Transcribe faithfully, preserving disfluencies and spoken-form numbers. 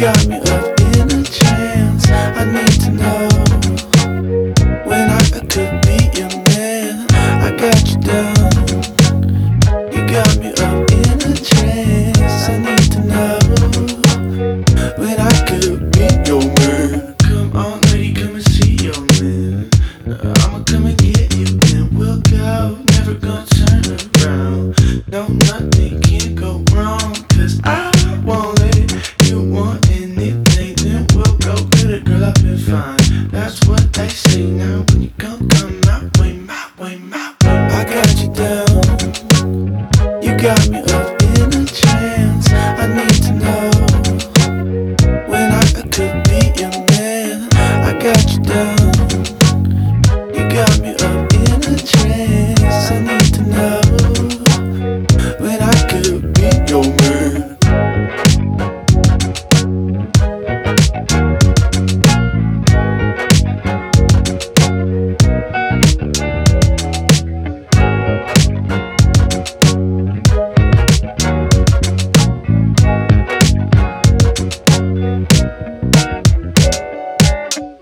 got me up in a trance. I need to know when I could be your man. I got you down. You got me up in a trance. I need to know when I could be your man. Come on, lady, come and see your man. I'ma come and get you, and we'll go. Never gonna turn around. No, nothing can go wrong, 'cause I won't let it. You want anything, then we'll go get it, girl. I've been fine. That's what they say now. When you come, come my way, my way, my way. I got you down. You got me up